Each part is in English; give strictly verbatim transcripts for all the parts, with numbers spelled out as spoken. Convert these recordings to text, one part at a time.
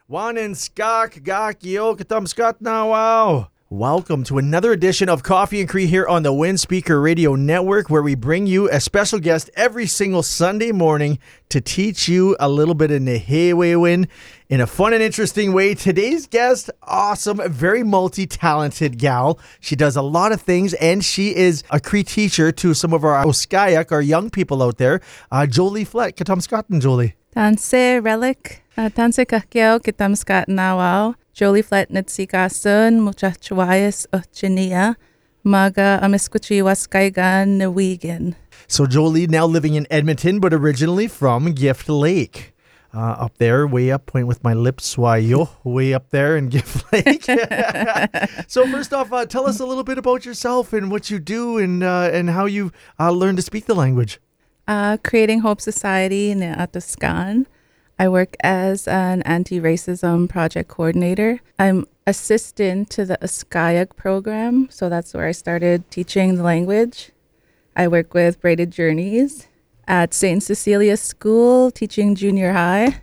Wanin skak gak yo katam skat na wow. Welcome to another edition of Coffee and Cree here on the Wind Speaker Radio Network, where we bring you a special guest every single Sunday morning to teach you a little bit of Nehewewin in a fun and interesting way. Today's guest, awesome, very multi-talented gal. She does a lot of things, and she is a Cree teacher to some of our Oskayak, our young people out there. Uh, Jolie Flett, katam skaten, Jolie. Tanse relic, uh, tanse kakyo kitam skat nawao. Jolie Flett Nitsikasun, Muchachwayas Uchenia, Maga Amiskuchiwas Kaigan Newigan. So Jolie now living in Edmonton, but originally from Gift Lake. Uh, up there, way up, point with my lips, why yo, way up there in Gift Lake. So first off, uh, tell us a little bit about yourself and what you do and uh, and how you uh, learned to speak the language. Uh, creating Hope Society in Ataskan. I work as an anti-racism project coordinator. I'm assistant to the Oskayak program, so that's where I started teaching the language. I work with Braided Journeys at Saint Cecilia School, teaching junior high.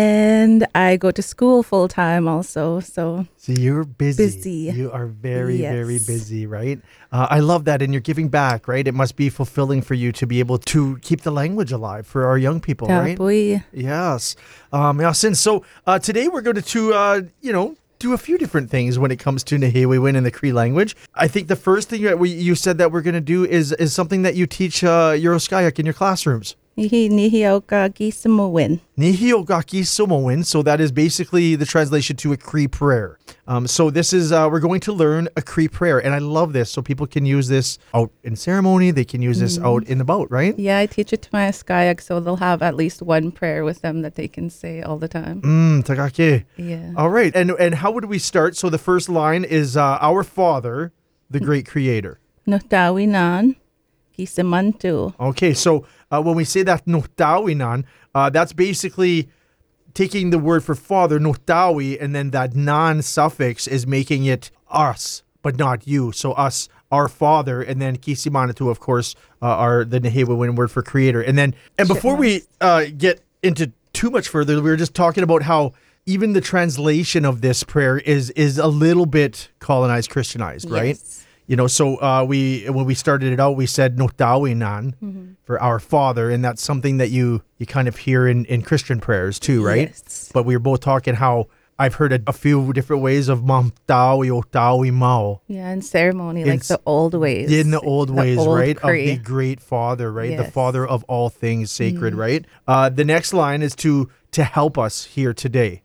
And I go to school full-time also, so... So you're busy. Busy. You are very, yes. very busy, right? Uh, I love that, and you're giving back, right? It must be fulfilling for you to be able to keep the language alive for our young people, right? Tapoy. Yes. Um, Yasin, so uh, today we're going to, uh, you know, do a few different things when it comes to Nehewewin and the Cree language. I think the first thing that we, you said that we're going to do is is something that you teach uh, your Oskayak in your classrooms. Nihi nihioka gisamowin. Nihiogaki Somowin. So that is basically the translation to a Cree prayer. Um, so this is, uh, we're going to learn a Cree prayer. And I love this. So people can use this out in ceremony. They can use this mm. out and about, right? Yeah, I teach it to my Oskayak, so they'll have at least one prayer with them that they can say all the time. Mm, tagake. Yeah. All right. And, and how would we start? So the first line is, uh, Our Father, the Great Creator. Notawinan gisamantu. Okay, so uh, when we say that notawinan, uh, that's basically taking the word for father, notawi, and then that nan suffix is making it us, but not you. So us, our father, and then kisimanatu, of course, uh, are the Nehewewin word for creator. And then, and before we uh, get into too much further, we were just talking about how even the translation of this prayer is is a little bit colonized, Christianized, right? Yes. You know, so uh, we when we started it out, we said notawinan mm-hmm. for our Father, and that's something that you you kind of hear in, in Christian prayers too, right? Yes. But we were both talking how I've heard a, a few different ways of mam tawi o tawi mao. Yeah, in ceremony, like It's, the old ways. In the old the ways, old right? Cree. Of the great Father, right? Yes. The Father of all things sacred, Mm-hmm. right? Uh, the next line is to to help us here today.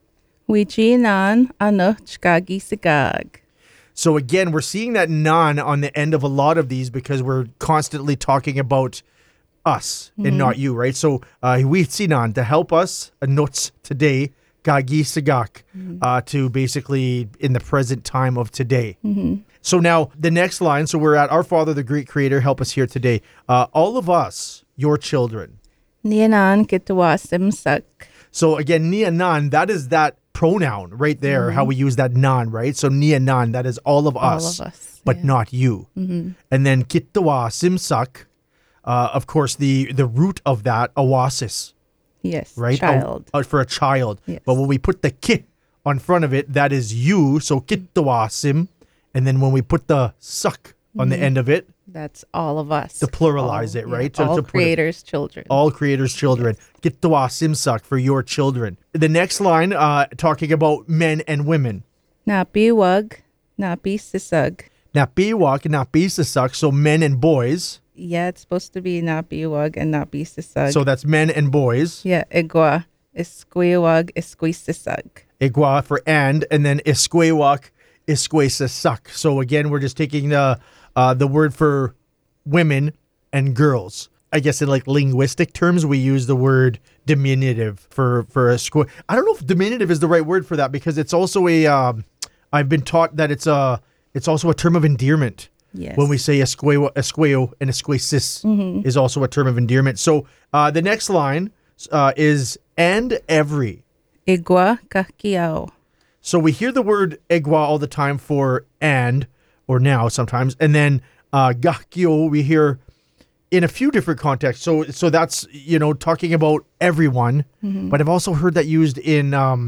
Wijinan ano chkagisigag. So again, we're seeing that nan on the end of a lot of these because we're constantly talking about us mm-hmm. and not you, right? So we sinan to help us, nots today, gagi sagak, mm-hmm. uh, to basically in the present time of today. Mm-hmm. So now the next line, so we're at Our Father, the Great Creator, help us here today. Uh, all of us, your children. Nianan kitawasimsak. So again, nianan, that is that pronoun right there, mm-hmm. how we use that nan, right? So nianan, that is all of all us, of us but yeah. not you. Mm-hmm. And then kittawa simsak, uh, of course, the, the root of that, awasis. Yes, right? child. A, uh, for a child. Yes. But when we put the ki on front of it, that is you, so kittawa sim. And then when we put the sak on mm-hmm. the end of it, that's all of us. To pluralize all, it, right? Yeah, to, all to creators' it, children. All creators' children. Kittawa simsak for your children. The next line, uh, talking about men and women. Napiwag, napisisag. Napiwag, napisisag, so men and boys. Yeah, it's supposed to be napiwag and napisisag. So that's men and boys. Yeah, igwa, isquiwag, isquisisag. Igwa for and, and then isquiwak, isquisisak. So again, we're just taking the uh, the word for women and girls. I guess in like linguistic terms, we use the word diminutive for for a squ. I don't know if diminutive is the right word for that because it's also a. Um, I've been taught that it's a. It's also a term of endearment. Yes. When we say esqueo, esqueo and esquesis mm-hmm. is also a term of endearment. So uh, the next line uh, is and every. Igwa kakiao. So we hear the word egwa all the time for and or now sometimes, and then uh, gakio we hear in a few different contexts. So so that's, you know, talking about everyone, mm-hmm. but I've also heard that used in um,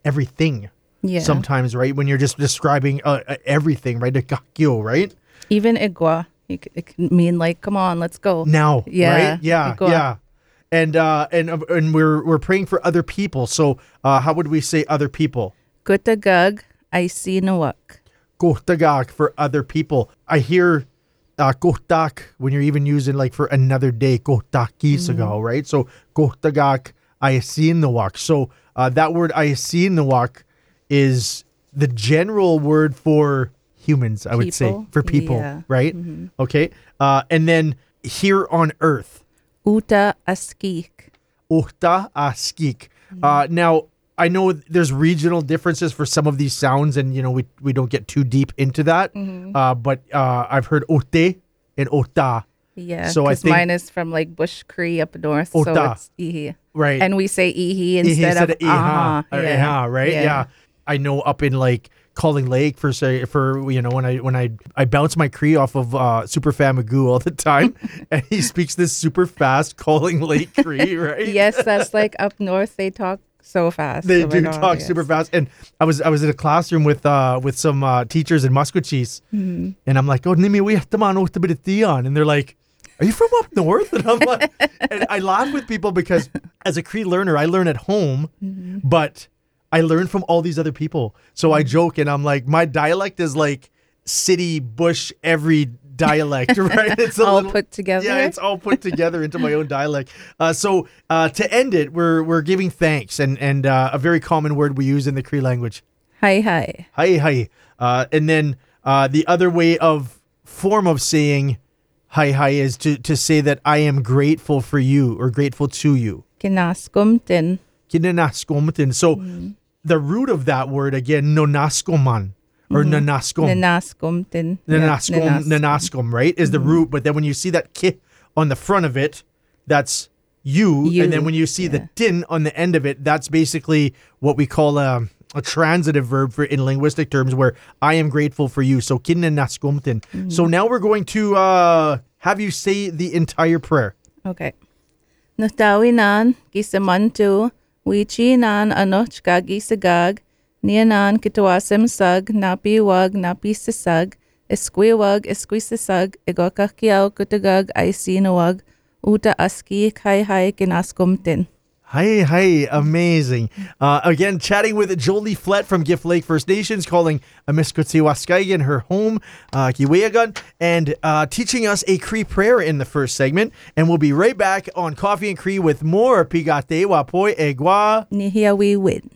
everything. Yeah. Sometimes, right? When you're just describing uh, uh, everything, right? The kakyo, right? Even igwa. It, c- it can mean like, come on, let's go. Now, Yeah, right? Yeah, igwa. yeah. And uh, and uh, and we're we're praying for other people. So uh, how would we say other people? Gutagag, I see nawak. Kohtagak for other people. I hear uh, kohtak when you're even using like for another day. Kohtakis ago, right? So kohtagak, I see in the walk. So uh, that word I see in the walk is the general word for humans, I would say, People? for people, Yeah. right? Okay. Uh, and then here on earth, Uta askik. Uhta askik. Uh, now, I know there's regional differences for some of these sounds, and you know we we don't get too deep into that. Uh, but uh, I've heard ote and ota, Yeah, So I because think- mine is from like Bush Cree up north, so Ota. it's ihi. right? And we say ihi Ihi instead, of iha, aha. or iha, right? Yeah. I know up in like Calling Lake for say for you know when I when I I bounce my Cree off of uh, Super Fan Magoo all the time, and he speaks this super fast Calling Lake Cree, right? Yes, that's like up north. They talk so fast. They Oh my do God, talk yes. super fast, and I was I was in a classroom with uh with some uh, teachers in Musqueam, Mm-hmm. and I'm like, oh, nimi we on, and they're like, are you from up north? And I'm like, and I laugh with people because as a Cree learner, I learn at home, Mm-hmm. but I learn from all these other people. So I joke and I'm like, my dialect is like city, bush, every dialect, right? It's a All little- put together. Yeah, it's all put together into my own dialect. Uh, so uh, to end it, we're we're giving thanks and and uh, a very common word we use in the Cree language. Hi, hi. Hi, hi. Uh, and then uh, the other way of form of saying hi, hi is to, to say that I am grateful for you or grateful to you. Kinaskumtin. Kinenaskomten. So the root of that word again, nonaskoman or nanaskom. Ninaskumtin. Nanaskom, nanaskom, right? Is the root. But then when you see that ki on the front of it, that's you. You, And then when you see the yeah. tin on the end of it, that's basically what we call a, a transitive verb for in linguistic terms where I am grateful for you. So kinenaskomten. So now we're going to uh, have you say the entire prayer. Okay. Natawinan, gisamantu, wichinan anoch gagisagag, nianan kituasem sag, napi wag, napi sisag, esquiwag, esquisisag, egokakiao kutagag, aisinawag, uta aski, kai hai kinaskumtin. Hi, hi, amazing. Uh, again, chatting with Jolie Flett from Gift Lake First Nations, calling Amiskutsi her home, uh, Kiweagan, and uh, teaching us a Cree prayer in the first segment. And we'll be right back on Coffee and Cree with more Pigate Wapoi Egwa. Nihiawi win.